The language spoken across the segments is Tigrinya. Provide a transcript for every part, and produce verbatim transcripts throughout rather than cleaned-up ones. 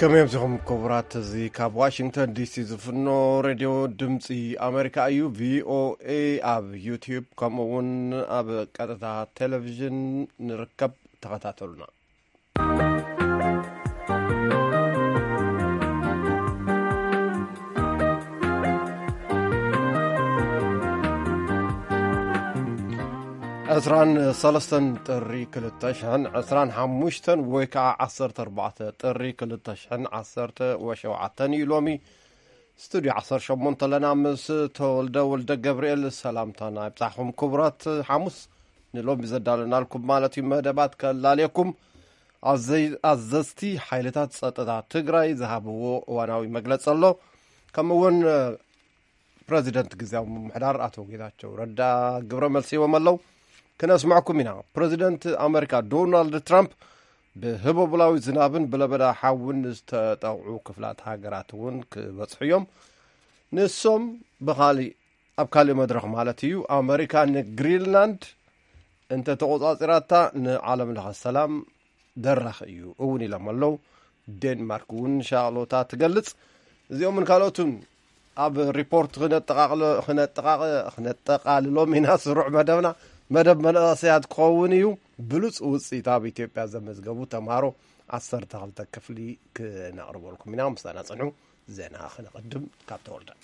كم يمزهم كبرات زي كاب واشنطن دي سي زفنو راديو دمسي أمريكا أيو في أو إي أب يوتيوب كمون أب قطعة تلفزيون نركب تغطاتلنا عسران سلستن تري كلتشهن عسران حموشتن ويكا عصرت أربعة تري كلتشهن عصرت وشوعتن يلومي استوديو عصر شمونت لنا مس تولد ولد جبريل سلامتنا بتاعهم كبرات حموس نلومي زدالنا لكم مالتي مهدبات كلاليكم عزي عززتي حيلتات سطتا تجراي ذهبوا واناوي مجلس الله كمون بريزيدنت جزاو محدار أتو جداتشو ردا جبر ملسي وملو كنا اسمعكم هنا بريزيدنت أمريكا دونالد ترامب بهبو بلاوي زنابن بلا بدا حاول نستطوعوا كفلات هاجراتون كبصحيهم نسوم بخالي أبكالي مدرخ مالتيو أمريكا نجرينلاند انت تقوطاطراتا نعالم الله السلام درخ ايو اوني لمالو دنمارك وان شاء الله تاتقلص زيوم من كالوتون اب ريبورت خنتقاقل خنتقاق خنتقاللو ميناس روع مدبنا مدب مناسيات قونيو بلوص وصيتا بإثيوبيا زمزغبو تمارو عشرة تغلطة كفلي كنقرب لكم منا مسانا صنعو زينا خنقدم كابتولدا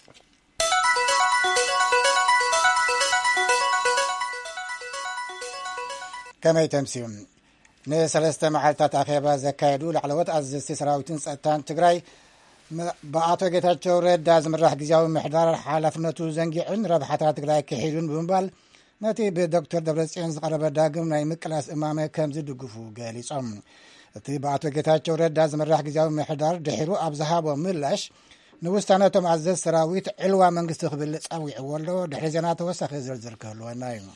كما يتمسيون نسلسته معلتات أخيبا زكايدو لعلوات أزستي سراويتين سأتان تقراي بأعطو قيتاتشو ريد دازم الراح قزياوي محدار حالفنتو زنجيعن ربحتات تقراي كحيدون بمبال ناتي بدكتور دبرسيان زقرب داقم ناي مكلاس إمامي كمزي دقفو قالي صم تي بأعطو قيتاتشو ريد دازم الراح قزياوي محدار دحيرو أبزهابو ملاش نوستاناتو معزز سراويت علوة منقستخ باللساوي عوالو دحريزاناتو وسخ زرزر كهلو نايم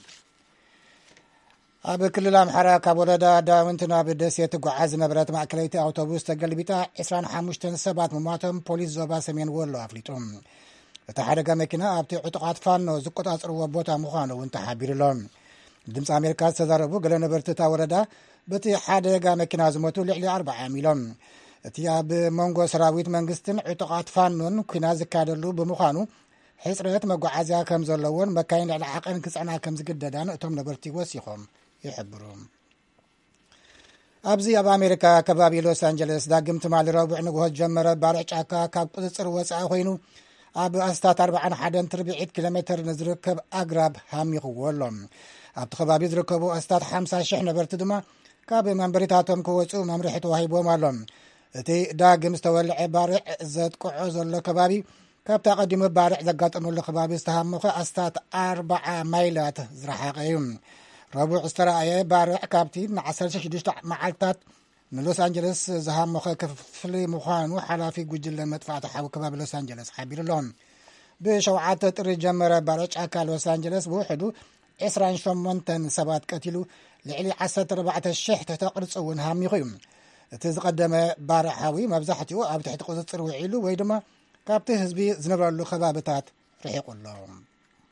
أب كل الأمحرة كابولدا داونتنا بدسية تقعز نبرات مع كليتي أوتوبوس تقلبيتا إسران حموشتن سبات مماتم بوليس زوبا سمين وولو أفليتهم تحرق مكينة أبتي عطقات فانو زقوت أسروا بوتا مخانو وانت حابير لهم دمس أمريكا سداربو قل نبرتتا وردا بتي حرق مكينة زموتو لعلي أربعة ميلون تي أب مونغو سراويت منغستن عطقات فانون كنا زكادلو بمخانو حسرات مقعزها كمزولون مكاين على عقن كسعنا كمزقددان اتهم نبرتي وسيخهم يحبرهم أبزي أب أمريكا كبابي لوس أنجلس داقمت مع الربع نقوه الجمرة بارع عكا كاب قدسر وسعه خوينو أب أستات أربعان حدن تربيعيد كيلومتر نزركب أقرب هم يخوالهم أب تخبابي زركبو أستات حمسة شحنة برتدما كاب منبريتاتهم كوسو ممرحة وهيبو مالهم تي داقم استولع بارع زاد قعوز اللكبابي كاب تقدم بارع زقات أنو اللكبابي استهمخ أستات أربعة ميلات زرحاقيهم ربع استرائي بارع كابتين مع عسل شديش معلتات من لوس أنجلس زهام مخا كفلي مخان وحلا في جوجل مدفع تحاول كباب لوس أنجلس حبير لهم بشوعات تري جمرة بارع أكا لوس أنجلس بوحدو إسران شمونتن سبات كتلو لعلي عسل ربعة الشحت تقرص ونهام يخيم تزقدم بارع حاوي مبزحتي أو تحت قوة ترويعيلو ويدما كابتي هزبي زنبر له خبابتات رح يقول لهم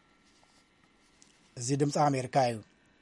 زي دمس أمريكايو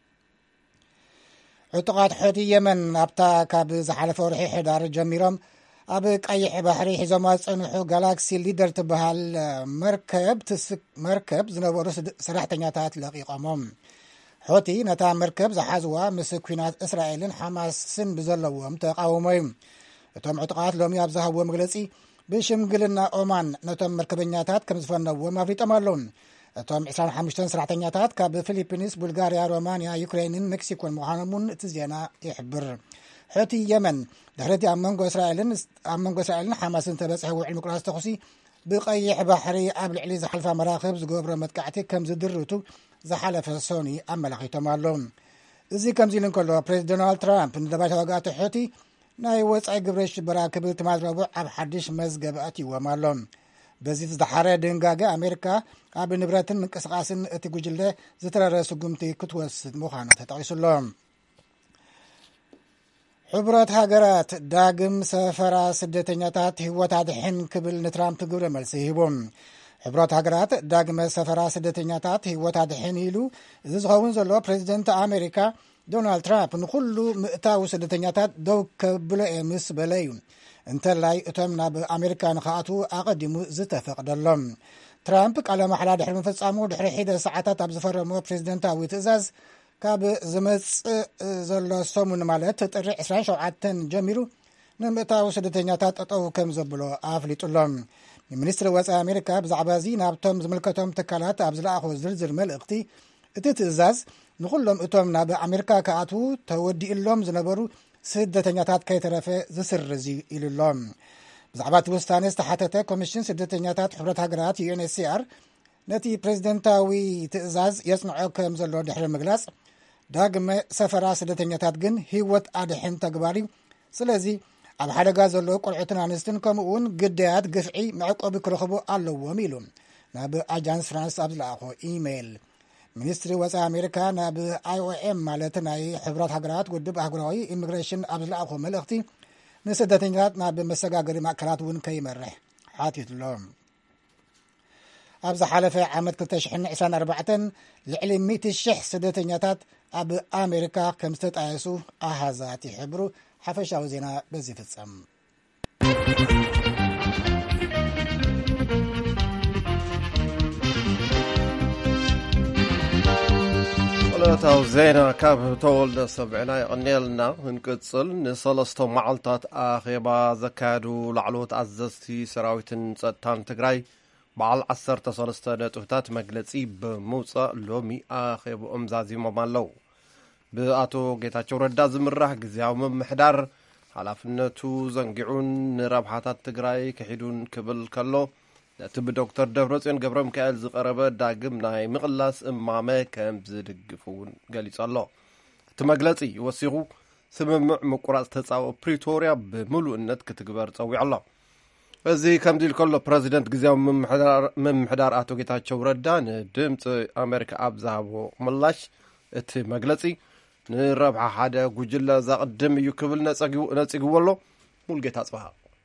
عطقات حوتي يمن أبتا كاب زحلف ورحي حدار جميرم أبك أي بحري حزامات صنحو جالاكسي ليدر تبهال مركب تسك مركب زنبورس سرحتنياتات لقي قمم حوتي نتا مركب زحزوا مسكينات إسرائيل حماس سن بزلوهم تقاومهم تم عطقات لهم يابزها ومغلسي بشمقلنا أومان نتم مركبنياتات كمزفنا وما في تمرلون توم عسران حمشتن سرعتنياتات كاب فيليبينيس بلغاريا رومانيا يوكرين مكسيكو المحانمون تزيانا يحبر حوتي يمن دحرتي أمنغو إسرائيل أمنغو إسرائيل حماس انتبسه وعلم كراس تخصي بقيح بحري قبل علي زحلفة مراخب زقوبرا متكعتي كم زدرتو زحلفة سوني أما لخي تمارلون إزي كم زيلن كله بريز دونالد ترامب ندبات وقات حوتي ناي وصعي قبرش براكب تماز ربو عب حدش مزقباتي ومارلون بزيت زحارة دنقاقة أمريكا أب نبراتن من كسقاسن اتقوجله زترى سقمتي كتوسد مخانة تعيش اللهم حبرات هاجرات داقم سفرا سدتنياتات هوتا دحين كبل نترام تقول ملسيهبون حبرات هاجرات داقم سفرا سدتنياتات هوتا دحين يلو زغون زلو بريزيدنت أمريكا ዶናልድ ትራምፕ ንኩሉ ምእታዊ ስደተኛታት ደው ከብሎ ምስ በለዩ እንተላይ እቶም ናብ ኣሜሪካ ንኽኣትዉ ኣቐዲሙ ዝተፈቕደሎም። ትራምፕ ቃለ ማሕላ ድሕሪ ምፍጻሙ ድሕሪ ሒደ ሰዓታት ኣብ ዝፈረሞ ፕሬዚደንታዊ ትእዛዝ ካብ ዝመጽእ ዘሎ ሰሙን ማለት ጥሪ ዕስራን ሸውዓተን ጀሚሩ ንምእታዊ ስደተኛታት ጠጠው ከም ዘብሎ ኣፍሊጡሎም። ሚኒስትሪ ወፃኢ ኣሜሪካ ብዛዕባ እዚ ናብቶም ዝምልከቶም ትካላት ኣብ ዝለኣኾ ዝርዝር መልእኽቲ እቲ ትእዛዝ ንኹሎም እቶም ናብ ኣሜሪካ ክኣትዉ ተወዲኡሎም ዝነበሩ ስደተኛታት ከይተረፈ ዝስርዝ ኢሉሎም። ብዛዕባ እቲ ውሳነ ዝተሓተተ ኮሚሽን ስደተኛታት ሕብረት ሃገራት ዩኤንኤችሲአር ነቲ ፕሬዚደንታዊ ትእዛዝ የጽንዖ ከም ዘሎ ድሕሪ ምግላጽ ዳግመ ሰፈራ ስደተኛታት ግን ህይወት ኣድሕን ተግባር እዩ፣ ስለዚ ኣብ ሓደጋ ዘሎ ቆልዑትን ኣንስትን ከምኡውን ግዳያት ግፍዒ መዕቆቢ ክረኽቡ ኣለዎም ኢሉ ናብ ኣጃንስ ፍራንስ ኣብ ዝለኣኾ ኢሜይል ሚኒስትሪ ወፃኢ ኣሜሪካ ናብ ኣይኦኤም ማለት ናይ ሕብራት ሃገራት ውድብ ኣህጉራዊ ኢሚግሬሽን ኣብ ዝለኣኾ መልእኽቲ ንስደተኛታት ናብ መሰጋገሪ ማእከላት እውን ከይመርሕ ሓቲትሎም። ኣብ ዝሓለፈ ዓመት ክልተ ሽሕን ዒስራን ኣርባዕተን ልዕሊ ሚእቲ ሽሕ ስደተኛታት ኣብ ኣሜሪካ ከም ዝተጣየሱ ኣሃዛት ይሕብሩ። ሓፈሻዊ ዜና በዚ ፍጸም። ዕለታዊ ዜና ካብ ተወልደ ሰብዕና ይቕኒልና እንቅጽል ንሰለስተ መዓልታት ኣኼባ ዘካየዱ ላዕለዎት ኣዘዝቲ ሰራዊትን ጸጥታን ትግራይ በዓል ዓሰርተ ሰለስተ ነጥብታት መግለጺ ብምውፃእ ሎሚ ኣኼብኦም ዛዚሞም ኣለዉ። ብኣቶ ጌታቸው ረዳ ዝምራሕ ግዝያዊ ምምሕዳር ሓላፍነቱ ዘንጊዑን ንረብሓታት ትግራይ ክሒዱን ክብል ከሎ ነቲ ብዶክተር ደብረጽዮን ገብረ ሚካኤል ዝቐረበ ዳግም ናይ ምቕላስ እማመ ከም ዝድግፍ እውን ገሊጹ ኣሎ። እቲ መግለጺ ወሲኹ ስምምዕ ምቁራጽ ተጻብኦ ፕሪቶርያ ብምሉእነት ክትግበር ጸዊዑ ኣሎ። እዚ ከምዚ ኢሉ ከሎ ፕረዚደንት ግዝያዊ ምምሕዳር ኣቶ ጌታቸው ረዳ ንድምፂ ኣሜሪካ ኣብ ዝሃቦ ምላሽ እቲ መግለጺ ንረብሓ ሓደ ጉጅለ ዘቕድም እዩ ክብል ነጽግዎ ኣሎ። ሙልጌታ ጽባሃ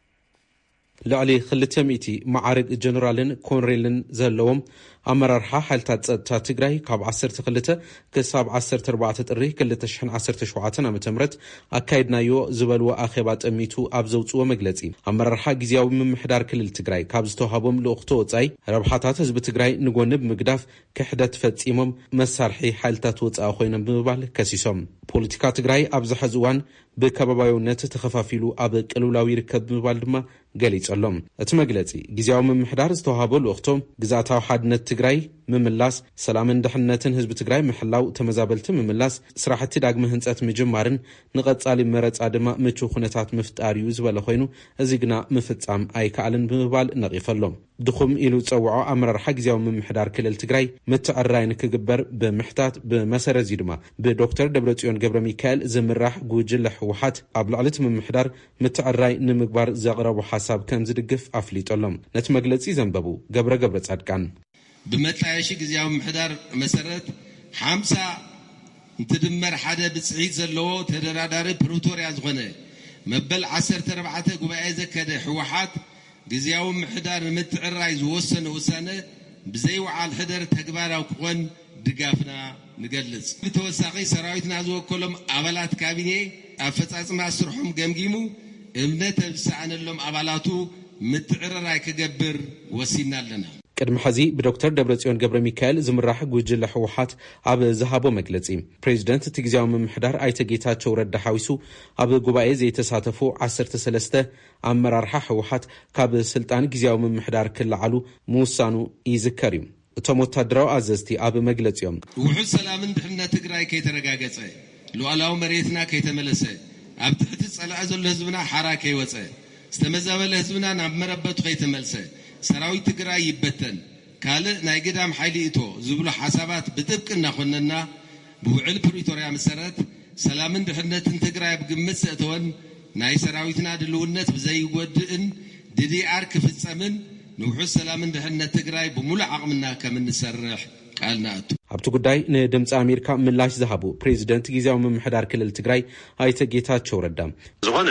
ልዕሊ ክልተ ሚእቲ ማዕርግ ጀነራልን ኮንሬልን ዘለዎም ኣመራርሓ ሓይልታት ጸጥታ ትግራይ ካብ ዓሰርተ ክልተ ክሳብ ዓሰርተ ኣርባዕተ ጥሪ ክልተ ሽሕን ዓሰርተ ሸውዓተን ዓመተ ምህረት ኣካይድናዮ ዝበልዎ ኣኼባ ጠሚቱ ኣብ ዘውፅዎ መግለጺ ኣመራርሓ ግዝያዊ ምምሕዳር ክልል ትግራይ ካብ ዝተዋሃቦም ልኡኽቶ ወጻኢ ረብሓታት ህዝቢ ትግራይ ንጎኒ ብምግዳፍ ክሕደት ፈጺሞም መሳርሒ ሓይልታት ወጻኢ ኮይኖም ብምባል ከሲሶም ፖለቲካ ትግራይ ኣብ ዝሐዚ እዋን ብከባባዊነት ተኸፋፊሉ ኣብ ቅልውላዊ ይርከብ ብምባል ድማ ገሊጸሎም። እቲ መግለጺ ግዝያዊ ምምሕዳር ዝተዋሃቦ ልኡኽቶም ግዛታዊ ሓድነት ትግራይ ምምላስ፣ ሰላምን ድሕነትን ህዝቢ ትግራይ ምሕላው፣ ተመዛበልቲ ምምላስ፣ ስራሕቲ ዳግመ ህንጸት ምጅማርን ንቐጻሊ መረጻ ድማ ምቹው ኩነታት ምፍጣር እዩ ዝበለ ኮይኑ እዚ ግና ምፍጻም ኣይከኣልን ብምባል ነቒፈሎም። ድኹም ኢሉ ፀውዖ ኣመራርሓ ግዝያዊ ምምሕዳር ክልል ትግራይ ምትዕርራይ ንክግበር ብምሕታት ብመሰረት እዚ ድማ ብዶክተር ደብረጽዮን ገብረ ሚካኤል ዝምራሕ ጉጅለ ህወሓት ኣብ ልዕሊ እቲ ምምሕዳር ምትዕርራይ ንምግባር ዘቕረቡ ሓሳብ ከም ዝድግፍ ኣፍሊጦሎም። ነቲ መግለጺ ዘንበቡ ገብረ ገብረ ጻድቃን ብመጣየሺ ግዝያዊ ምምሕዳር መሰረት ሓምሳ እንትድመር ሓደ ብጽሒት ዘለዎ ተደራዳሪ ፕሪቶርያ ዝኾነ መበል ዓሰርተ ኣርባዕተ ጉባኤ ዘከደ ህወሓት ግዝያዊ ምምሕዳር ንምትዕርራይ ዝወሰነ ውሳነ ብዘይወዓል ሕደር ተግባራዊ ክኾን ድጋፍና ንገልጽ። ብተወሳኺ ሰራዊትና ዝወከሎም ኣባላት ካቢኔ ኣፈጻጽማ ስርሖም ገምጊሙ እምነት ተብሳዕነሎም ኣባላቱ ምትዕርራይ ክገብር ወሲና ኣለና። ቅድሚ ሕዚ ብዶክተር ደብረጽዮን ገብረ ሚካኤል ዝምራሕ ጉጅለ ህወሓት ኣብ ዝሃቦ መግለጺ ፕሬዚደንት እቲ ግዝያዊ ምምሕዳር ኣይተ ጌታቸው ረዳ ሓዊሱ ኣብ ጉባኤ ዘይተሳተፉ ዓሰርተ ሰለስተ ኣመራርሓ ህወሓት ካብ ስልጣን ግዝያዊ ምምሕዳር ክለዓሉ ምውሳኑ ይዝከር እዩ። እቶም ወታደራዊ ኣዘዝቲ ኣብ መግለጺኦም ውሑድ ሰላምን ድሕነት ትግራይ ከይተረጋገጸ ሉዓላዊ መሬትና ከይተመለሰ ኣብ ትሕቲ ጸላእ ዘሎ ህዝብና ሓራ ከይወፀ ዝተመዛበለ ህዝብና ናብ መረበቱ ከይተመልሰ ሰራዊት ትግራይ ይበተን ካልእ ናይ ገዳም ሓይሊ እቶ ዝብሉ ሓሳባት ብጥብቅ እናኾነና ብውዕል ፕሪቶርያ መሰረት ሰላምን ድሕነትን ትግራይ ብግምት ዘእተወን ናይ ሰራዊትና ድልውነት ብዘይጎድእን ዲዲአር ክፍጸምን ንውሑድ ሰላምን ድሕነት ትግራይ ብሙሉእ ዓቕምና ከም እንሰርሕ ቃልና ኣቱ። ኣብቲ ጉዳይ ንድምፂ ኣሜሪካ ምላሽ ዝሃቡ ፕሬዚደንት ግዝያዊ ምምሕዳር ክልል ትግራይ ኣይተ ጌታቸው ረዳ ዝኾነ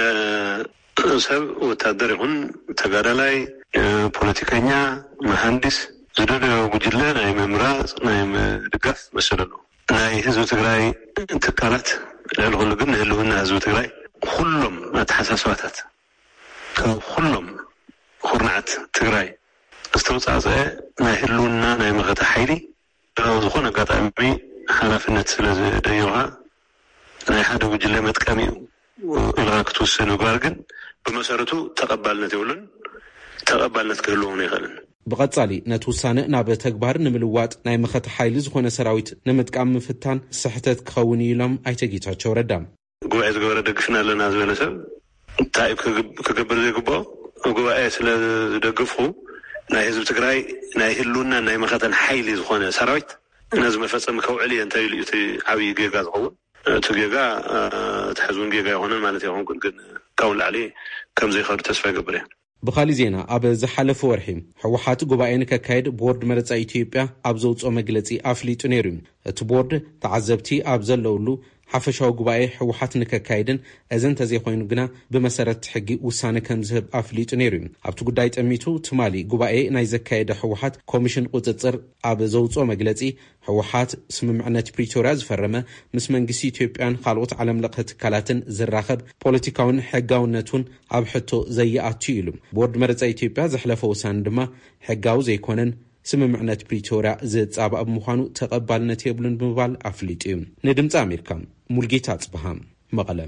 ሰብ ወታደር ይኹን ተጋዳላይ ፖለቲከኛ መሐንዲስ ዝደለዮ ጉጅለ ናይ ምምራጽ ናይ ምድጋፍ መሰለ ነው። ናይ ህዝቢ ትግራይ ትካላት ለልኩሉ ግን ህልውና ህዝቢ ትግራይ ኩሎም ኣተሓሳስባታት ካብ ኩሎም ኩርናዓት ትግራይ ዝተውፃፀአ ናይ ህልውና ናይ መኸተ ሓይሊ ዝኾነ ኣጋጣሚ ሓላፍነት ስለ ዝደይብካ ናይ ሓደ ጉጅለ መጥቀሚ ኢልካ ክትውስን ምግባር ግን ብመሰረቱ ተቐባልነት የብሉን ተቐባልነት ክህልዎ ይኽእልን። ብቐጻሊ ነቲ ውሳነ ናብ ተግባር ንምልዋጥ ናይ መኸተ ሓይሊ ዝኾነ ሰራዊት ንምጥቃም ምፍታን ስሕተት ክኸውን ኢሎም ኣይተ ጌታቸው ረዳ ጉባኤ ዝገበረ ደግፍና ኣለና ዝበለ ሰብ እንታይ ክገብር ዘይግብኦ ጉባኤ ስለ ዝደግፉ ናይ ህዝቢ ትግራይ ናይ ህልውና ናይ መኸተን ሓይሊ ዝኾነ ሰራዊት ነዚ መፈፀሚ ከውዕል እየ እንታይ ኢሉ እቲ ዓብዪ ጌጋ ዝኸውን እቲ ጌጋ ትሕዝውን ጌጋ ይኾነን ማለት ይኹን ግን ካብኡ ላዕሊ ከም ዘይኸዱ ተስፋ ይገብር እየ። ብኻሊእ ዜና ኣብ ዝሓለፈ ወርሒ ሕወሓት ጉባኤ ንከካይድ ቦርድ መረፃ ኢትዮጵያ ኣብ ዘውፅኦ መግለፂ ኣፍሊጡ ነይሩ። እቲ ቦርድ ተዓዘብቲ ኣብ ዘለውሉ ሓፈሻዊ ጉባኤ ሕወሓት ንከካይድን እዘን ተዘይኮይኑ ግና ብመሰረት ሕጊ ውሳነ ከም ዝህብ ኣፍሊጡ ነይሩ። ኣብቲ ጉዳይ ጠሚቱ ትማሊ ጉባኤ ናይ ዘካየደ ሕወሓት ኮሚሽን ቁፅፅር ኣብ ዘውፅኦ መግለፂ ሕወሓት ስምምዕነት ፕሪቶርያ ዝፈረመ ምስ መንግስቲ ኢትዮጵያን ካልኦት ዓለም ለኸ ትካላትን ዝራኸብ ፖለቲካውን ሕጋውነቱን ኣብ ሕቶ ዘየኣቱ ኢሉ። ቦርድ መረፃ ኢትዮጵያ ዘሕለፈ ውሳነ ድማ ሕጋዊ ዘይኮነን ስምምዕነት ፕሪቶርያ ዝጻባእ ብምዃኑ ተቐባልነት የብሉን ብምባል ኣፍሊጡ እዩ። ንድምፂ ኣሜሪካ ሙልጌታ ጽብሃም መቐለም።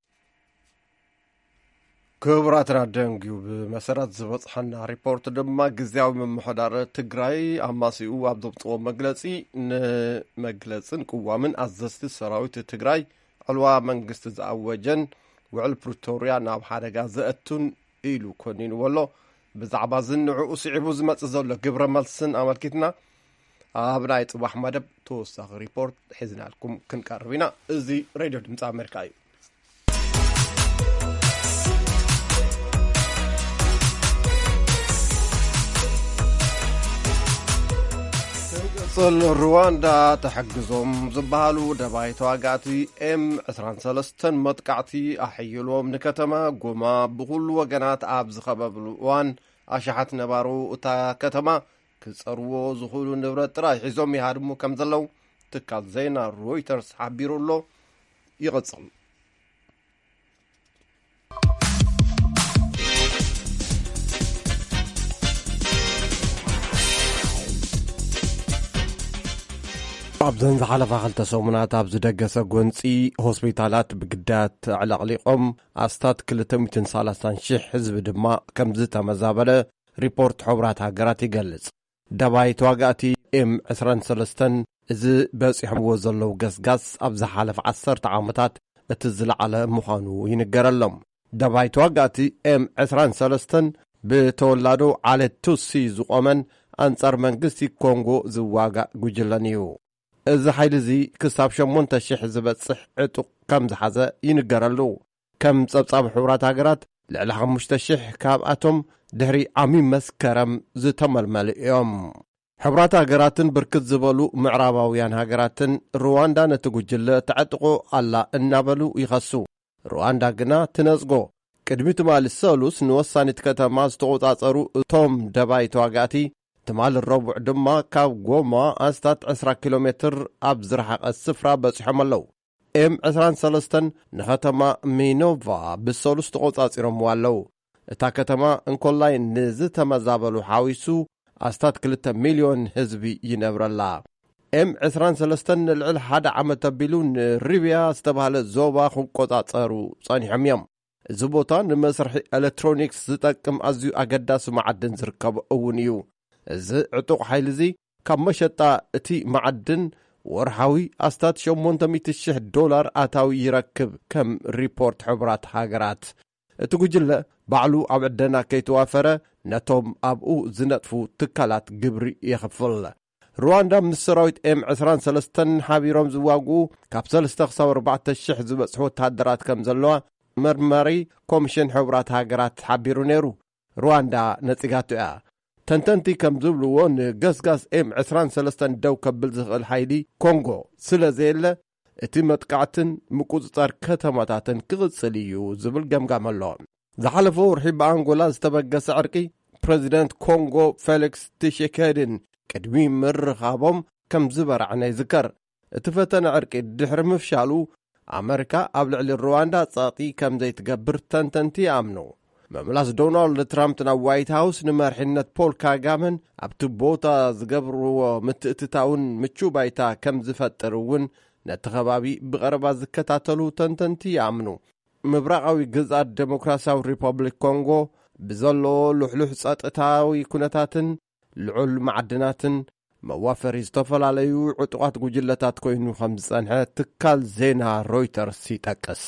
ክቡራትና ደንጊዩ ብመሰረት ዝበፅሐና ሪፖርት ድማ ግዝያዊ ምምሕዳር ትግራይ ኣማሲኡ ኣብ ዘብፅዎ መግለፂ ንመግለፅን ቅዋምን ኣዘዝቲ ሰራዊት ትግራይ ዕልዋ መንግስቲ ዝኣወጀን ውዕል ፕሪቶርያ ናብ ሓደጋ ዘእቱን ኢሉ ኮኒንዎ ኣሎ። ብዛዕባ ዝንዕኡ ስዒቡ ዝመፅእ ዘሎ ግብረ መልስን ኣመልኪትና ኣብ ናይ ፅባሕ መደብ ተወሳኺ ሪፖርት ሒዝናልኩም ክንቀርብ ኢና። እዚ ሬድዮ ድምፂ ኣሜሪካ እዩ። ቅፅል ሩዋንዳ ተሐግዞም ዝበሃሉ ደባይ ተዋጋእቲ ኤም عشرين ثلاثة መጥቃዕቲ ኣሕይሎም ንከተማ ጎማ ብኩሉ ወገናት ኣብ ዝኸበብሉ እዋን ኣሽሓት ነባሩ እታ ከተማ ክፀርዎ ዝኽእሉ ንብረት ጥራይ ሒዞም ይሃድሙ ከም ዘለው ትካል ዜና ሮይተርስ ሓቢሩ ኣሎ። ይቕፅል። ኣብዘን ዝሓለፋ ክልተ ሰሙናት ኣብ ዝደገሰ ጎንፂ ሆስፒታላት ብግዳት ዕለቕሊቖም ኣስታት ክልተ ሚእትን ሰላሳን ሽሕ ህዝቢ ድማ ከም ዝተመዛበለ ሪፖርት ሕቡራት ሃገራት ይገልጽ። ደባይ ተዋጋእቲ ኤም عشرين ثلاثة እዚ በፂሖምዎ ዘለዉ ገስጋስ ኣብ ዝሓለፈ ዓሰርተ ዓመታት እቲ ዝለዓለ ምዃኑ ይንገረሎም። ደባይ ተዋጋእቲ ኤም عشرين ثلاثة ብተወላዶ ዓለት ቱሲ ዝቖመን ኣንጻር መንግስቲ ኮንጎ ዝዋጋእ ጉጅለን እዩ። እዚ ሓይሊ እዚ ክሳብ ሸሞንተ ሽሕ ዝበፅሕ ዕጡቕ ከም ዝሓዘ ይንገረሉ። ከም ጸብጻብ ሕቡራት ሃገራት ልዕሊ ሓሙሽተ ሽሕ ካብኣቶም ድሕሪ ዓሚም መስከረም ዝተመልመሉ እዮም። ሕቡራት ሃገራትን ብርክት ዝበሉ ምዕራባውያን ሃገራትን ሩዋንዳ ነቲ ጉጅለ ተዕጥቆ ኣላ እናበሉ ይኸሱ። ሩዋንዳ ግና ትነጽጎ። ቅድሚ ትማሊ ሰሉስ ንወሳኒት ከተማ ዝተቆጻጸሩ እቶም ደባይ ተዋጋእቲ ትማል ረቡዕ ድማ ካብ ጎማ ኣስታት عشرين ኪሎ ሜትር ኣብ ዝረሓቐ ስፍራ በፂሖም ኣለዉ። ኤም عشرين ثلاثة ንኸተማ ሚኖቫ ብሰሉስ ተቆጻጺሮም ኣለዉ። እታ ከተማ እንኮላይ ንዝተመዛበሉ ሓዊሱ ኣስታት ክልተ ሚልዮን ህዝቢ ይነብረላ። ኤም عشرين ثلاثة ንልዕሊ ሓደ ዓመት ኣቢሉ ንሪብያ ዝተባሃለ ዞባ ክቆጻጸሩ ጸኒሖም እዮም። እዚ ቦታ ንመስርሒ ኤሌክትሮኒክስ ዝጠቅም ኣዝዩ ኣገዳሲ መዓድን ዝርከቦ እውን እዩ። እዚ ዕጡቕ ሓይሊ እዚ ካብ መሸጣ እቲ መዓድን ወርሓዊ ኣስታት ሸሞንተ ሚእቲ ሽሕ ዶላር ኣታዊ ይረክብ ከም ሪፖርት ሕቡራት ሃገራት። እቲ ጉጅለ ባዕሉ ኣብ ዕደና ከይተዋፈረ ነቶም ኣብኡ ዝነጥፉ ትካላት ግብሪ ይኽፍል። ሩዋንዳ ምስ ሰራዊት ኤም عشرين ثلاثة ሓቢሮም ዝዋግኡ ካብ ሰለስተ ክሳብ ኣርባዕተ ሽሕ ዝበፅሑ ወታደራት ከም ዘለዋ መርመሪ ኮሚሽን ሕቡራት ሃገራት ሓቢሩ ነይሩ። ሩዋንዳ ነጺጋቱ እያ። ተንተንቲ ከም ዝብልዎ ንገስጋስ ኤም عشرين ثلاثة ደው ከብል ዝኽእል ሓይሊ ኮንጎ ስለ ዘየለ እቲ መጥቃዕትን ምቁፅጻር ከተማታትን ክቕጽል እዩ ዝብል ገምጋም ኣሎ። ዝሓለፈ ወርሒ ብኣንጎላ ዝተበገሰ ዕርቂ ፕሬዚደንት ኮንጎ ፌሊክስ ቲሼኬድን ቅድሚ ምርኻቦም ከም ዝበርዕነ ይዝከር። እቲ ፈተነ ዕርቂ ድሕሪ ምፍሻሉ ኣሜሪካ ኣብ ልዕሊ ሩዋንዳ ጸቕጢ ከም ዘይትገብር ተንተንቲ ኣምኑ። መምላስ ዶናልድ ትራምፕ ናብ ዋይት ሃውስ ንመርሒነት ፖል ካጋመን ኣብቲ ቦታ ዝገብርዎ ምትእትታውን ምቹ ባይታ ከም ዝፈጥር እውን ነቲ ከባቢ ብቐረባ ዝከታተሉ ተንተንቲ ኣምኑ። ምብራቃዊ ግዛት ዴሞክራሲያዊ ሪፐብሊክ ኮንጎ ብዘለዎ ልሕሉሕ ጸጥታዊ ኩነታትን ልዑል ማዕድናትን መዋፈሪ ዝተፈላለዩ ዕጡቓት ጉጅለታት ኮይኑ ከም ዝጸንሐ ትካል ዜና ሮይተርስ ይጠቅስ።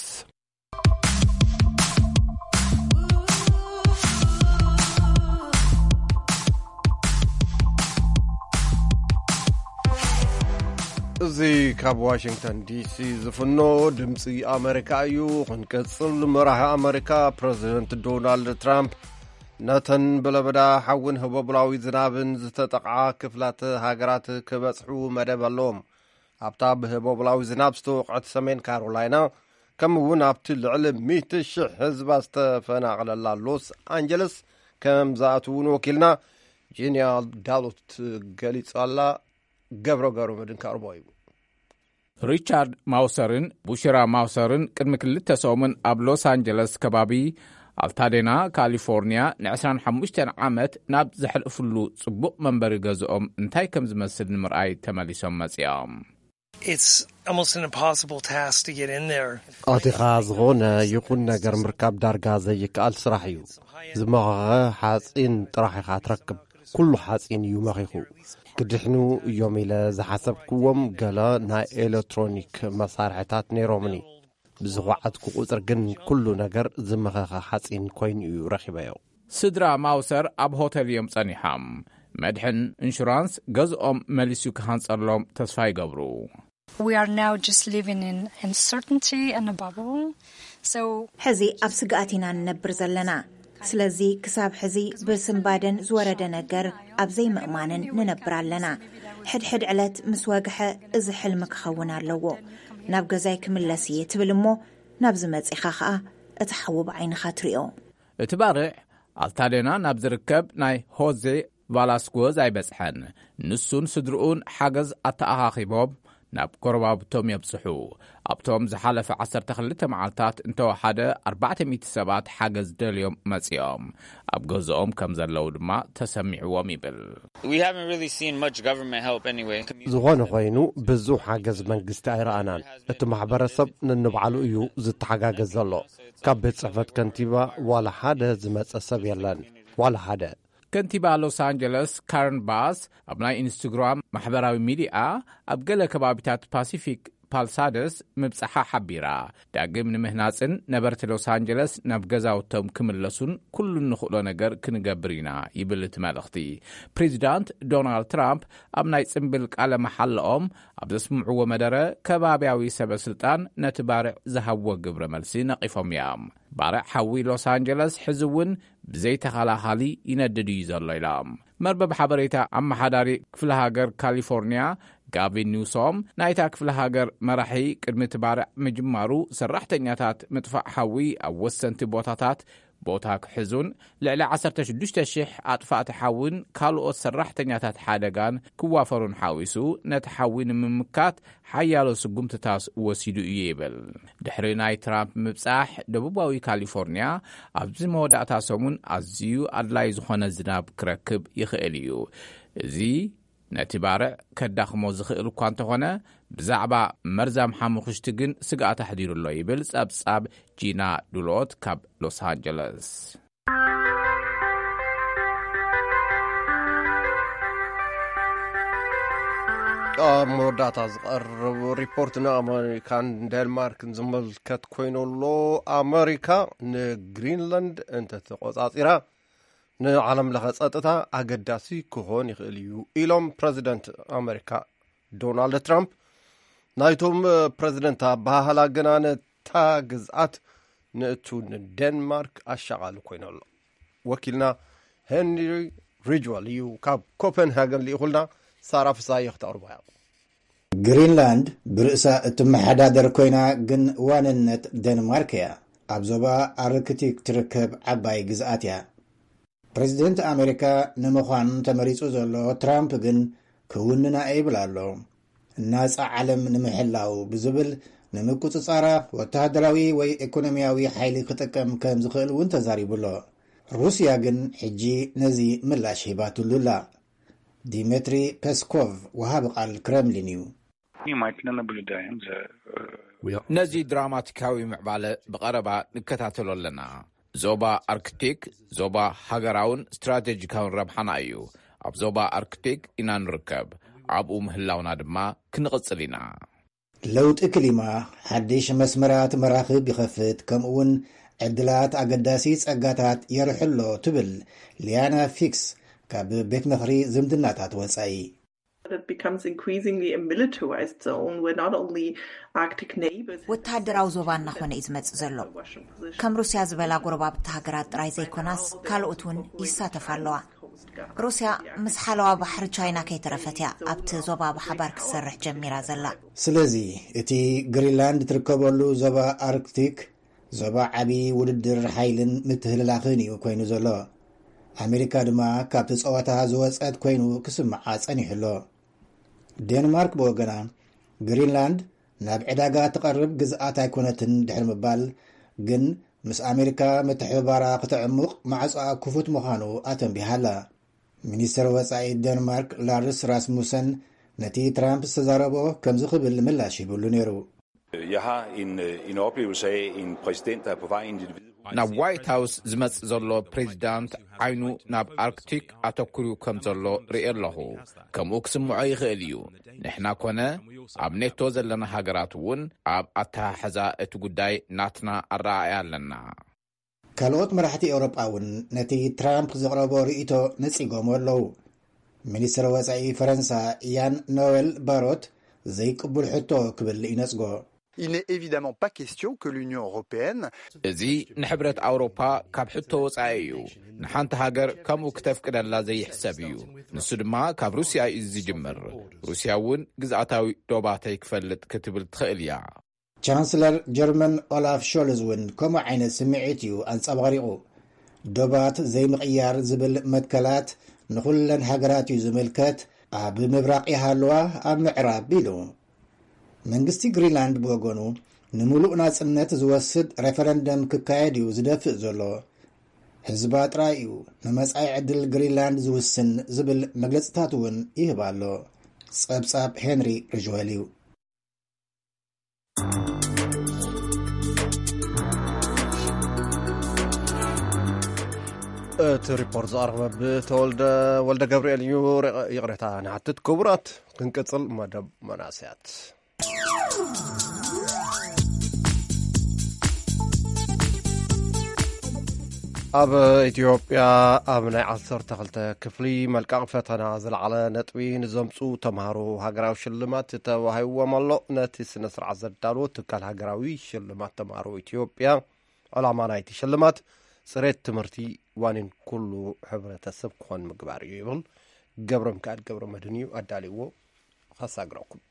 እዚ ካብ ዋሽንግተን ዲሲ ዝፍኖ ድምፂ ኣሜሪካ እዩ። ክንቅጽል መራሒ ኣሜሪካ ፕረዚደንት ዶናልድ ትራምፕ ነተን በለበዳ ሓውን ህበብላዊ ዝናብን ዝተጠቕዓ ክፍላት ሃገራት ክበጽሑ መደብ ኣለዎም። ኣብታ ብህበብላዊ ዝናብ ዝተወቕዐት ሰሜን ካሮላይና ከምኡውን ኣብቲ ልዕሊ ሚእቲ ሽሕ ህዝባ ዝተፈናቐለላ ሎስ አንጀለስ ከም ዝኣትውን ወኪልና ጂንያ ዳሎት ገሊጻላ ገብረ ገሩ መድን ካርቦ እዩ። ሪቻርድ ማውሰርን ቡሽራ ማውሰርን ቅድሚ ክልተ ሰሙን ኣብ ሎስ አንጀለስ ከባቢ ኣልታዴና ካሊፎርኒያ ን25 ዓመት ናብ ዘሕልፍሉ ጽቡቕ መንበሪ ገዝኦም እንታይ ከም ዝመስል ንምርኣይ ተመሊሶም መጺኦም። ኣቲኻ ዝኾነ ይኹን ነገር ምርካብ ዳርጋ ዘይከኣል ስራሕ እዩ። ዝመኸኸ ሓፂን ጥራሕ ኢኻ ትረክብ። ኩሉ ሓፂን እዩ መኺኹ። ክድሕኑ እዮም ኢለ ዝሓሰብክዎም ገለ ናይ ኤሌክትሮኒክ መሳርሕታት ነይሮምኒ። ብዝኹዓትኩ ቁፅር ግን ኩሉ ነገር ዝመኸኸ ሓፂን ኮይኑ እዩ ረኺበዮ። ስድራ ማውሰር ኣብ ሆቴል እዮም ጸኒሖም። መድሕን ኢንሹራንስ ገዝኦም መሊሱ ክሃንጸሎም ተስፋ ይገብሩ። ሕዚ ኣብ ስጋኣት ኢና ንነብር ዘለና። ስለዚ ክሳብ ሕዚ ብስምባደን ዝወረደ ነገር ኣብ ዘይምእማንን ንነብር ኣለና። ሕድሕድ ዕለት ምስ ወግሐ እዚ ሕልሚ ክኸውን ኣለዎ። ናብ ገዛይ ክምለስ እየ ትብል እሞ ናብ ዝመጺኻ ኸዓ እቲ ሓዊ ብዓይንኻ ትሪኦ። እቲ ባርዕ ኣልታዴና ናብ ዝርከብ ናይ ሆዜ ቫላስኮዝ ኣይበጽሐን። ንሱን ስድርኡን ሓገዝ ኣተኣኻኺቦም ናብ ኮረባብቶም የብጽሑ። ኣብቶም ዝሓለፈ ዓሰርተ ክልተ መዓልታት እንተወሓደ ኣርባዕተ ሚእቲ ሰባት ሓገዝ ደልዮም መጺኦም ኣብ ገዝኦም ከም ዘለዉ ድማ ተሰሚዕዎም ይብል። ዝኾነ ኮይኑ ብዙሕ ሓገዝ መንግስቲ ኣይረኣናን። እቲ ማሕበረሰብ ንንባዕሉ እዩ ዝተሓጋገዝ ዘሎ። ካብ ቤት ጽሕፈት ከንቲባ ዋላ ሓደ ዝመጸ ሰብ የለን። ዋላ ሓደ ከንቲባ ሎስ አንጀለስ ካረን ባስ ኣብ ናይ ኢንስታግራም ማሕበራዊ ሚድያ ኣብ ገለ ከባቢታት ፓሲፊክ ፓልሳደስ ምብጽሓ ሓቢራ ዳግም ንምህናጽን ነበርቲ ሎስ አንጀለስ ናብ ገዛውቶም ክምለሱን ኩሉ ንኽእሎ ነገር ክንገብር ኢና ይብል እቲ መልእኽቲ። ፕሬዚዳንት ዶናልድ ትራምፕ ኣብ ናይ ጽምብል ቃለ መሓልኦም ኣብ ዘስምዕዎ መደረ ከባብያዊ ሰበስልጣን ነቲ ባርዕ ዝሃብዎ ግብረ መልሲ ነቒፎም እዮም። ባርዕ ሓዊ ሎስ አንጀለስ ሕዚ እውን ብዘይተኸላኻሊ ይነድድ እዩ ዘሎ ኢሎም መርበብ ሓበሬታ ኣመሓዳሪ ክፍለ ሃገር ካሊፎርኒያ ጋቪን ኒውሶም ናይታ ክፍለ ሃገር መራሒ ቅድሚ እቲ ባርዕ ምጅማሩ ሰራሕተኛታት ምጥፋእ ሓዊ ኣብ ወሰንቲ ቦታታት ቦታ ክሕዙን ልዕሊ ዓሰርተ ሽዱሽተ ሽሕ ኣጥፋእቲ ሓዊን ካልኦት ሰራሕተኛታት ሓደጋን ክዋፈሩን ሓዊሱ ነቲ ሓዊ ንምምካት ሓያሎ ስጉምትታት ወሲዱ እዩ ይብል። ድሕሪ ናይ ትራምፕ ምብጻሕ ደቡባዊ ካሊፎርኒያ ኣብዚ መወዳእታ ሰሙን ኣዝዩ ኣድላይ ዝኾነ ዝናብ ክረክብ ይኽእል እዩ። እዚ ነቲ ባርዕ ከዳኽሞ ዝኽእል እኳ እንተኾነ ብዛዕባ መርዛም ሓሙኽሽቲ ግን ስጋኣት ኣሕዲሩሎ ይብል ጸብጻብ ጂና ዱሎት ካብ ሎስ አንጀለስ። ኣብ መወዳእታ ዝቐርብ ሪፖርት ንኣሜሪካን ዴንማርክን ዝመልከት ኮይኑሎ ኣሜሪካ ንግሪንላንድ እንተተቆጻጺራ ንዓለም ለኸ ጸጥታ ኣገዳሲ ክኾን ይኽእል እዩ ኢሎም ፕረዚደንት ኣሜሪካ ዶናልድ ትራምፕ ናይቶም ፕረዚደንት ኣባሃላ ግና ነታ ግዝኣት ንእቱ ንዴንማርክ ኣሻቓሊ ኮይኑ ኣሎ። ወኪልና ሄንሪ ሪጅዋል እዩ ካብ ኮፐንሃገን ልኢኹልና ሳራ ፍሳይ ክተቕርቦ እያ። ግሪንላንድ ብርእሳ እትመሓዳደር ኮይና ግን ዋንነት ዴንማርክ እያ። ኣብ ዞባ ኣርክቲክ ትርከብ ዓባይ ግዝኣት እያ። ፕሬዚደንት ኣሜሪካ ንምዃኑ ተመሪጹ ዘሎ ትራምፕ ግን ክውንና ይብል ኣሎ። ናጻ ዓለም ንምሕላው ብዝብል ንምቁጽጻራ ወተሃደራዊ ወይ ኢኮኖሚያዊ ሓይሊ ክጥቀም ከም ዝኽእል እውን ተዛሪቡሎ። ሩስያ ግን ሕጂ ነዚ ምላሽ ሂባትሉላ። ዲሜትሪ ፔስኮቭ ወሃቢ ቃል ክረምሊን እዩ። ነዚ ድራማቲካዊ ምዕባለ ብቐረባ ንከታተሎ ኣለና። ዞባ ኣርክቲክ ዞባ ሃገራውን ስትራቴጂካውን ረብሓና እዩ። ኣብ ዞባ ኣርክቲክ ኢና ንርከብ። ኣብኡ ምህላውና ድማ ክንቕጽል ኢና። ለውጢ ክሊማ ሓድሽ መስመራት መራኽብ ይኸፍት፣ ከምኡውን ዕድላት ኣገዳሲ ጸጋታት የርሕሎ ትብል ሊያና ፊክስ ካብ ቤት ምኽሪ ዝምድናታት ወጻኢ። ወተሃደራዊ ዞባ እናኾነ እዩ ዝመጽእ ዘሎ። ከም ሩስያ ዝበላ ጎረባብቲ ሃገራት ጥራይ ዘይኮናስ ካልኦት እውን ይሳተፍ ኣለዋ። ሩስያ ምስ ሓለዋ ባሕሪ ቻይና ከይተረፈት እያ ኣብቲ ዞባ ብሓባር ክሰርሕ ጀሚራ ዘላ። ስለዚ እቲ ግሪንላንድ ትርከበሉ ዞባ ኣርክቲክ ዞባ ዓብዪ ውድድር ሓይልን ምትህልላኽን እዩ ኮይኑ ዘሎ። ኣሜሪካ ድማ ካብቲ ጸወታ ዝወፀት ኮይኑ ክስምዓ ጸኒሕሎ። ዴንማርክ ብወገና ግሪንላንድ ናብ ዕዳጋ ትቐርብ ግዝኣት ኣይኮነትን ድሕሪ ምባል ግን ምስ ኣሜሪካ ምትሕብባራ ክትዕሙቕ ማዕጻ ክፉት ምዃኑ ኣተንቢሃላ። ሚኒስትር ወጻኢ ዴንማርክ ላርስ ራስሙሰን ነቲ ትራምፕ ዝተዛረቦ ከምዚ ክብል ምላሽ ይብሉ ነይሩ። ናብ ዋይት ሃውስ ዝመጽእ ዘሎ ፕሬዚዳንት ዓይኑ ናብ ኣርክቲክ ኣተኩሩ ከም ዘሎ ርኢ ኣለኹ። ከምኡ ክስምዖ ይኽእል እዩ። ንሕና ኮነ ኣብ ኔቶ ዘለና ሃገራት እውን ኣብ ኣተሓሕዛ እቲ ጉዳይ ናትና ኣረኣያ ኣለና። ካልኦት መራሕቲ ኤውሮጳ እውን ነቲ ትራምፕ ዘቕረቦ ርእቶ ነጺጎም ኣለዉ። ሚኒስትር ወጻኢ ፈረንሳ ያን ኖዌል ባሮት ዘይቅቡል ሕቶ ክብል ይነጽጎ። Il n'est évidemment pas question que l'Union européenne እዚ ንሕብረት ኣውሮፓ ካብ ሕቶ ወጻኢ እዩ። ንሓንቲ ሃገር ከምኡ ክተፍቅደላ ዘይሕሰብ እዩ። ንሱ ድማ ካብ ሩስያ እዩ ዝጅምር። ሩስያ እውን ግዝኣታዊ ዶባተይ ክፈልጥ ክትብል ትኽእል እያ። ቻንስለር ጀርመን ኦላፍ ሾልዝ እውን ከምኡ ዓይነት ስምዒት እዩ ኣንጸባሪቑ። ዶባት ዘይምቕያር ዝብል መትከላት ንኹለን ሃገራት እዩ ዝምልከት፣ ኣብ ምብራቕ ይሃለዋ ኣብ ምዕራብ ኢሉ። መንግስቲ ግሪንላንድ ብወገኑ ንምሉእ ናጽነት ዝወስድ ሬፈረንደም ክካየድ እዩ ዝደፍእ ዘሎ። ህዝባ ጥራይ እዩ ንመጻኢ ዕድል ግሪንላንድ ዝውስን ዝብል መግለጽታት እውን ይህባ ኣሎ። ጸብጻብ ሄንሪ ርጅዌል እዩ። እቲ ሪፖርት ዝቐረበ ብተወልደ ወልደ ገብርኤል እዩ። ይቕሬታ ንሓትት ክቡራት ክንቅጽል መደብ መናእስያት ኣብ ኢትዮጵያ ኣብ ናይ ዓሰርተ ክልተ ክፍሊ መልቃቕ ፈተና ዝለዓለ ነጥቢ ንዘምፁ ተምሃሮ ሃገራዊ ሽልማት ተዋሂብዎም ኣሎ። ነቲ ስነ ስርዓት ዘዳልዎ ትካል ሃገራዊ ሽልማት ተምሃሮ ኢትዮጵያ ዕላማ ናይቲ ሽልማት ጽሬት ትምህርቲ ዋኒን ኩሉ ሕብረተሰብ ክኾን ምግባር እዩ ይብል ገብረ ምክኣል ገብረ መድህን እዩ ኣዳሊዎ ከሳግረኩም።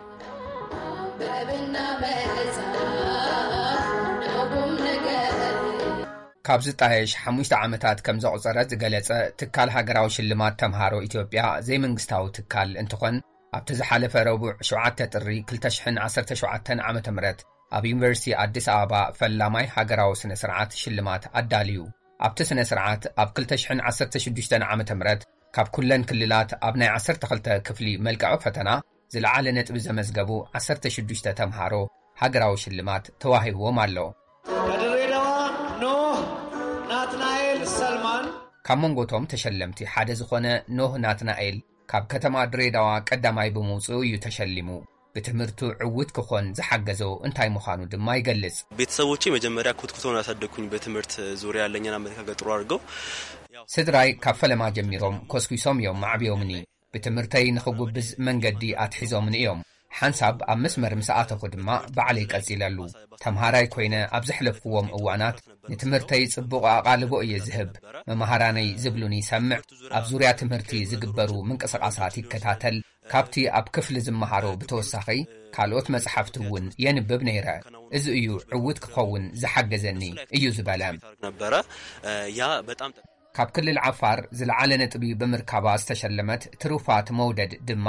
ካብዚ ጣየሽ ሓሙሽተ ዓመታት ከም ዘቑፀረት ዝገለጸ ትካል ሃገራዊ ሽልማት ተምሃሮ ኢትዮጵያ ዘይመንግስታዊ ትካል እንትኾን ኣብቲ ዝሓለፈ ረቡዕ ሸውዓተ ጥሪ ክልተ ሽሕን ዓሰርተ ሸውዓተን ዓመተ ምህረት ኣብ ዩኒቨርሲቲ ኣዲስ ኣበባ ፈላማይ ሃገራዊ ስነ ስርዓት ሽልማት ኣዳልዩ። ኣብቲ ስነ ስርዓት ኣብ ክልተ ሽሕን ዓሰርተ ሽዱሽተን ዓመተ ምህረት ካብ ኩለን ክልላት ኣብ ናይ ዓሰርተ ክልተ ክፍሊ መልክዕ ፈተና ዝለዓለ ነጥቢ ዘመዝገቡ ዓሰርተ ሽዱሽተ ተምሃሮ ሃገራዊ ሽልማት ተዋሂብዎም ኣሎ። ከድሬዳዋ ኖህ ናትናኤል ሰልማን ካብ መንጎቶም ተሸለምቲ ሓደ ዝኾነ ኖህ ናትናኤል ካብ ከተማ ድሬዳዋ ቀዳማይ ብምውፅኡ እዩ ተሸሊሙ። በትምህርቱ ዕውት ክኾን ዝሓገዘ እንታይ ምዃኑ ድማ ይገልጽ። ቤተሰቦቼ መጀመሪያ ኩትኩቶን አሳደኩኝ በትምህርት ዙሪያ ያለኝና አመለካከት ጥሩ አድርገው ስድራይ ካብ ፈለማ ጀሚሮም ኮስኩሶም እዮም ማዕቢዮምኒ በትምህርተይ ንኽጉብዝ መንገዲ ኣትሒዞምን እዮም። ሓንሳብ ኣብ መስመር ምስኣተኹ ድማ ባዕለይ ቀጺለሉ ተምሃራይ ኮይነ ኣብ ዘሕለፍዎም እዋናት ንትምህርተይ ጽቡቕ ኣቓልቦ እየ ዝህብ። መምሃራነይ ዝብሉን ይሰምዕ። ኣብ ዙርያ ትምህርቲ ዝግበሩ ምንቅስቓሳት ይከታተል። ካብቲ ኣብ ክፍሊ ዝመሃሮ ብተወሳኺ ካልኦት መጽሓፍቲ እውን የንብብ ነይረ። እዚ እዩ ዕውት ክኸውን ዝሓገዘኒ እዩ ዝበለ ነበረ። ያ በጣም ካብ ክልል ዓፋር ዝለዓለ ነጥቢ ብምርካባ ዝተሸለመት ትሩፋት መውደድ ድማ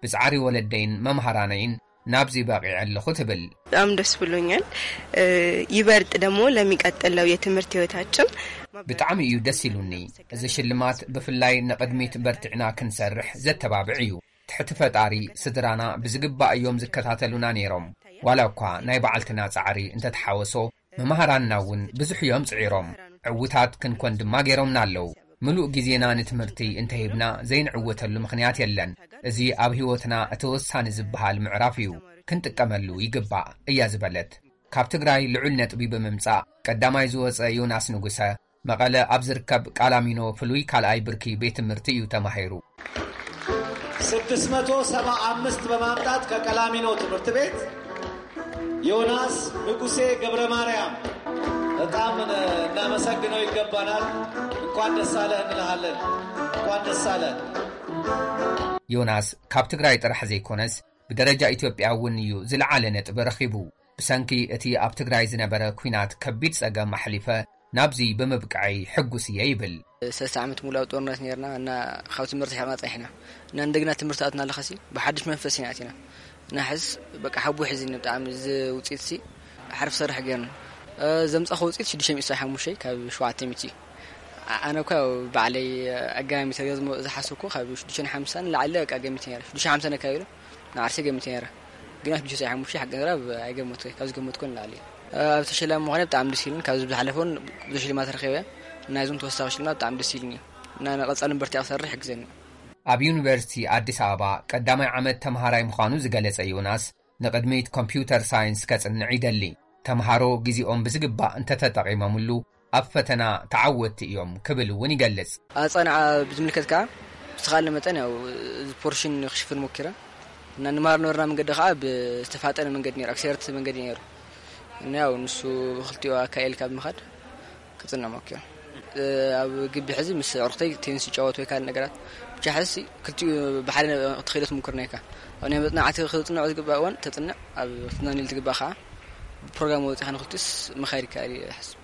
ብጻዕሪ ወለደይን መምሃራነይን ናብዚ ባቂዕ ኣለኹ ትብል በጣም ደስ ብሎኛል ይበርጥ ደሞ ለሚቀጥለው የትምህርት ህይወታችን ብጣዕሚ እዩ ደስ ይሉኒ እዚ ሽልማት ብፍላይ ንቅድሚት በርቲዕና ክንሰርሕ ዘተባብዕ እዩ ትሕቲ ፈጣሪ ስድራና ብዝግባእ እዮም ዝከታተሉና ነይሮም ዋላ እኳ ናይ በዓልትና ጻዕሪ እንተተሓወሶ መምሃራንና እውን ብዙሕ እዮም ጽዒሮም ዕውታት ክንኮን ድማ ገይሮምና ኣለው ምሉእ ጊዜና ንትምህርቲ እንተሂብና ዘይንዕወተሉ ምኽንያት የለን እዚ ኣብ ህይወትና እተወሳኒ ዝበሃል ምዕራፍ እዩ ክንጥቀመሉ ይግባእ እያ ዝበለት ካብ ትግራይ ልዑል ነጥቢ ብምምጻእ ቀዳማይ ዝወፀ ዮናስ ንጉሰ መቐለ ኣብ ዝርከብ ቃላሚኖ ፍሉይ ካልኣይ ብርኪ ቤት ትምህርቲ እዩ ተማሂሩ ስድስት መቶ ሰባ አምስት በማምጣት ከቀላሚኖ ትምህርት ቤት ዮናስ ንጉሴ ገብረ ማርያም በጣም እናመሰግነው ይገባናል እንኳን ደስ አለህ እንልሃለን እንኳን ደስ አለህ ዮናስ ካብ ትግራይ ጥራሕ ዘይኮነስ ብደረጃ ኢትዮጵያ እውን እዩ ዝለዓለ ነጥቢ ረኺቡ ብሰንኪ እቲ ኣብ ትግራይ ዝነበረ ኩናት ከቢድ ጸገም ኣሕሊፈ ናብዚ ብምብቃይ ሕጉስ እየ ይብል ثلاث ዓመት ሙላው ጦርነት ነርና እና ካብ ትምህርቲ ሕርና ጻይሕና እና እንደገና ትምህርቲ ኣትና ለኸሲ ብሓድሽ መንፈስ ኢና ኣቲና እና ሕዝ በቃ ሓቡ ሕዝኒ ብጣዕሚ ዝውጽኢት ሲ ሓርፍ ሰርሕ ገርና ዘምጻ ኸውጽኢት ሽዱሽተ ሚእቲ ሓሙሽተ ካብ ሸውዓተ ሚእቲ ኣነ እኮ ባዕለይ ኣጋሚ ተገዝሞ ዝሓስብኩ ካብ ሽዱሽተ ሓምሳ ላዕለ በቃ ገሚት ነይረ ሽዱሽተ ሓምሳ ነካይሉ ንዓርሰ ገሚት ነይረ ግን ሽዱሽተ ሓሙሽተ ሓቂ ገራብ ኣይገመትኩ ካብ ዝገመትኩ ንላዕለ ኣብ ተሸላሚ ምዃነ ብጣዕሚ ደስ ይልን ካብ ዝሓለፈውን ብዙሕ ሽልማት ረኺበ እና እዞም ተወሳኺ ሽልማት ብጣዕሚ ደስ ይልኒ እና ንቐጻልን በርቲ ክሰርሕ ይሕግዘኒ ኣብ ዩኒቨርሲቲ ኣዲስ ኣበባ ቀዳማይ ዓመት ተምሃራይ ምዃኑ ዝገለጸ ዮናስ ንቅድሚት ኮምፒውተር ሳይንስ ከጽንዕ ይደሊ ተምሃሮ ጊዜኦም ብዝግባእ እንተተጠቒሞምሉ ኣብ ፈተና ተዓወቲ እዮም ክብል እውን ይገልጽ ኣጸንዓ ብዝምልከት ከዓ ብዝተኻለ መጠን ያው ፖርሽን ክሽፍን ሞኪረ እና ንማር ነበርና መንገዲ ከዓ ብዝተፋጠነ መንገዲ ነይሩ ኣክሴርት መንገዲ ነይሩ እና ያው ንሱ ብክልቲኡ ኣካኤል ካብ ምኻድ ክጽንዕ ሞኪረ ኣብ ግቢ ሕዚ ምስ ዕርክተይ ቴኒስ ይጫወት ወይ ካልእ ነገራት ብቻ ሕዚ ክልቲኡ ብሓደ ክትኸይዶ ትሙክር ናይካ ኣብ ናይ መጽናዕቲ ክጽንዕ ዝግባእ እዋን ተጽንዕ ኣብ ትናኒል ዝግባእ ከዓ ፕሮግራም ወጽኢ ንክልትስ መኻይድ ካሊ ሕዝብ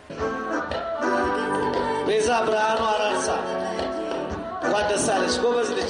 ቤዛ ብርሃኑ አራርሳ እንኳን ደስ አለሽ ጎበዝ ልጅ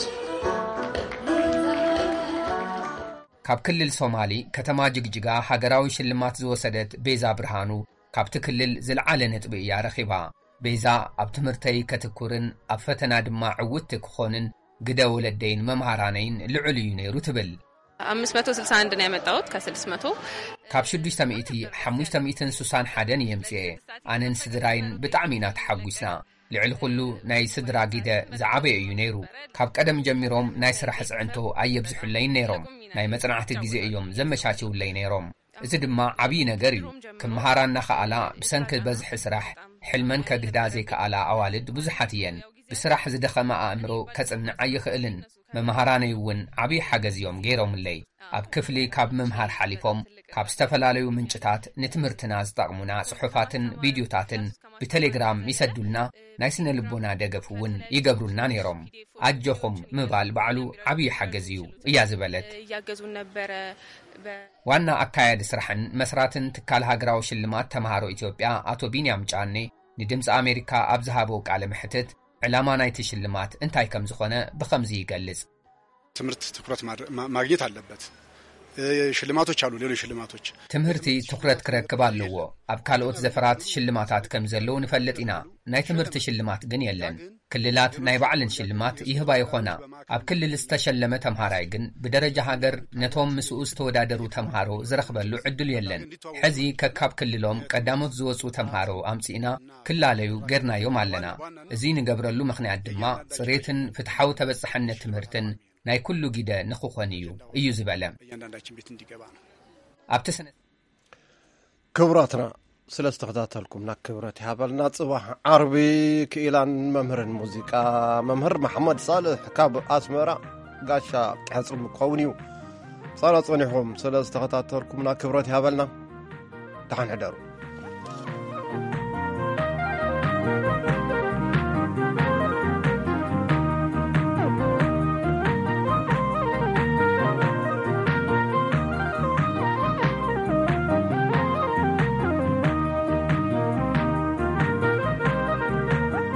ካብ ክልል ሶማሊ ከተማ ጅግጅጋ ሃገራዊ ሽልማት ዝወሰደት ቤዛ ብርሃኑ ካብቲ ክልል ዝለዓለ ነጥቢ እያ ረኺባ ቤዛ ኣብ ትምህርተይ ከትኩርን ኣብ ፈተና ድማ ዕውት ክኾንን ግደ ወለደይን መምሃራነይን ልዑል እዩ ነይሩ ትብል አምስት መቶ ስልሳ አንድ ነው ያመጣሁት ከስድስት መቶ ካብ ሽዱሽተ ሚእቲ ሓሙሽተ ሚእትን ሱሳን ሓደን የምጽአ ኣነን ስድራይን ብጣዕሚ ኢና ተሓጒስና ልዕሊ ኩሉ ናይ ስድራ ጊደ ዝዓበየ እዩ ነይሩ ካብ ቀደም ጀሚሮም ናይ ስራሕ ጽዕንቶ ኣየብዝሑለይን ነይሮም ናይ መጽናዕቲ ጊዜ እዮም ዘመቻችውለይ ነይሮም እዚ ድማ ዓብይ ነገር እዩ ክመሃራና ኸኣላ ብሰንኪ በዝሒ ስራሕ ሕልመን ከግህዳ ዘይከኣላ ኣዋልድ ብዙሓት እየን ብስራሕ ዝደኸመ ኣእምሮ ከጽንዕ ኣይኽእልን መምሃራነይ እውን ዓብይ ሓገዝ እዮም ገይሮምለይ ኣብ ክፍሊ ካብ ምምሃር ሓሊፎም ካብ ዝተፈላለዩ ምንጭታት ንትምህርትና ዝጠቕሙና ጽሑፋትን ቪድዮታትን ብቴሌግራም ይሰዱልና ናይ ስነ ልቦና ደገፍ እውን ይገብሩልና ነይሮም ኣጆኹም ምባል ባዕሉ ዓብይ ሓገዝ እዩ እያ ዝበለት ያገዙን ነበረ ዋና ኣካያዲ ስራሕን መስራትን ትካል ሃገራዊ ሽልማት ተምሃሮ ኢትዮጵያ ኣቶ ቢንያም ጫኔ ንድምፂ ኣሜሪካ ኣብ ዝሃቦ ቃለ ምሕትት ዕላማ ናይቲ ሽልማት እንታይ ከም ዝኾነ ብኸምዚ ይገልጽ ትምህርት ትኩረት ማግኘት አለበት ሽልማቶች አሉ ሌሎች ሽልማቶች ትምህርቲ ትኩረት ክረክብ ኣለዎ ኣብ ካልኦት ዘፈራት ሽልማታት ከም ዘለው ንፈልጥ ኢና ናይ ትምህርቲ ሽልማት ግን የለን ክልላት ናይ ባዕልን ሽልማት ይህባ ይኾና ኣብ ክልል ዝተሸለመ ተምሃራይ ግን ብደረጃ ሃገር ነቶም ምስኡ ዝተወዳደሩ ተምሃሮ ዝረኽበሉ ዕድል የለን ሕዚ ከካብ ክልሎም ቀዳሞት ዝወፁ ተምሃሮ ኣምጺና ክላለዩ ገርናዮም ኣለና እዚ ንገብረሉ ምኽንያት ድማ ጽሬትን ፍትሓዊ ተበጽሕነት ትምህርትን ናይ ኩሉ ጊደ ንኽኾን እዩ እዩ ዝበለ ኣብቲ ስነ ክብራትና ስለ ዝተኸታተልኩምና ክብረት ይሃበልና ጽባሕ ዓርቢ ክኢላን መምህርን ሙዚቃ መምህር መሐመድ ሳልሕ ካብ ኣስመራ ጋሻ ጥሕጽም ክኸውን እዩ ጸና ጸኒሖም ስለ ዝተኸታተልኩምና ክብረት ይሃበልና ደሓን ሕደሩ